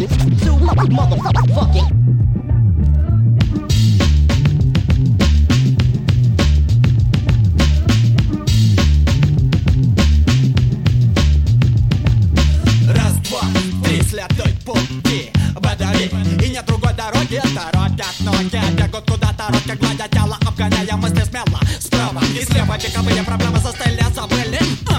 Two motherfucking. Раз, два, три, следуй пути выдави, и нет другой дороги. Торопят ноги, бегут куда-то, руки гладят тело, обгоняя мысли смело. Справа и слева вековые проблемы застыли, забыли.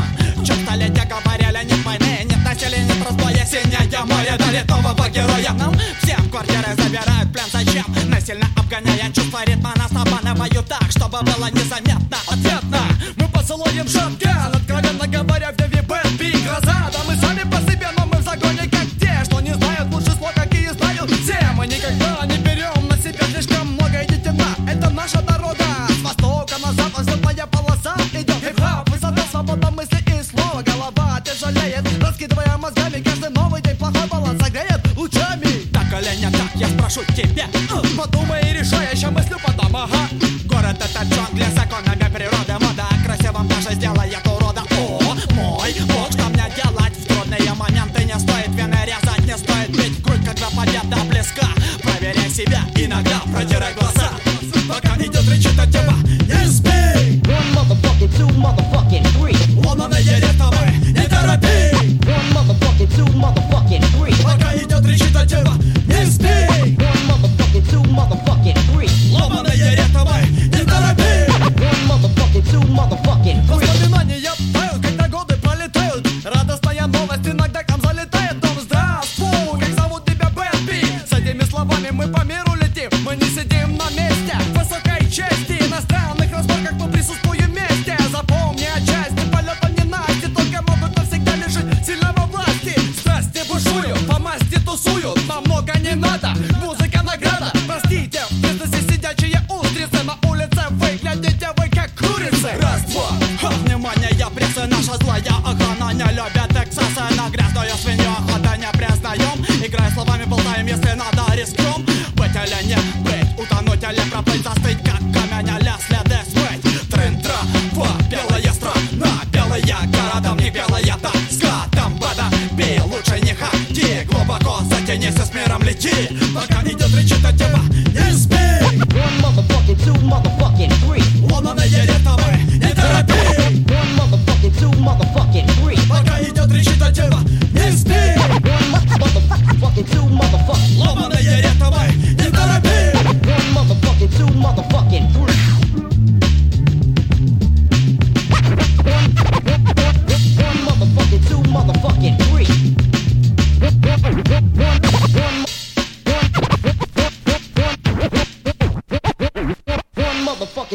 Чё столетия говорили, нет войны, нет насилия, нет разбоя. Синее море дарит нового героя нам. Всем квартиры забирают в плен, зачем? Насильно обгоняя чувство ритма, нас обманывают так, чтобы было незаметно. Ответно мы посылаем шотган, откровенно говоря, в Дэви Бэт Би гроза. Да мы сами по себе, но мы в загоне как те, что не знают лучше слов, какие знают все. Мы никогда не берем на себя слишком много, идите на, это наша дорога. С востока на запад взлетная полоса идет хип-хоп, высота, свобода мысли и слова. Голова тяжелеет, раскидывая мозгами, каждый новый день плохой баланс согреет лучами. Так или не так, я спрошу тебя, подумай и решай, еще мыслю потом, ага. Город это джунгли, законами природы, мода красивым даже сделает урода. О, мой бог, что мне делать в трудные моменты? Не стоит вены резать, не стоит бить в грудь, когда победа близка. Проверяй себя, иногда протирай глаза, пока идет речь от тебя. Не спи! One motherfucking, two motherfucking, three. Ломаные ритмы, не торопи! One motherfucking, two motherfucking, three. Пока идет речь от тебя. Не спи! One motherfucking, two motherfucking, three. Ломаные ритмы, не торопи! One motherfucking, two motherfucking, three. Воспоминания тают, когда годы пролетают. Радостная новость иногда к нам залетает. Дом, здравствуй, как зовут тебя, Бэтби? С этими словами мы по миру летим. Мы не сидим на месте. Высокой чести на странных разборках мы присутствуем вместе. Запомни отчасти, полета не насти, только могут навсегда лишить сильно во власти. Страсти бушуют, по масти тусуют, нам много не надо, музыка награда. Простите, в бизнесе сидячие устрицы, на улице выглядите вы как курицы. Раз, два, внимание, прессы, наша злая охрана не любит эксцессы. На грязную свинью охоты не признаем. Играя словами, болтаем, если надо, рискнем. Быть или не быть, утонуть или пропасть.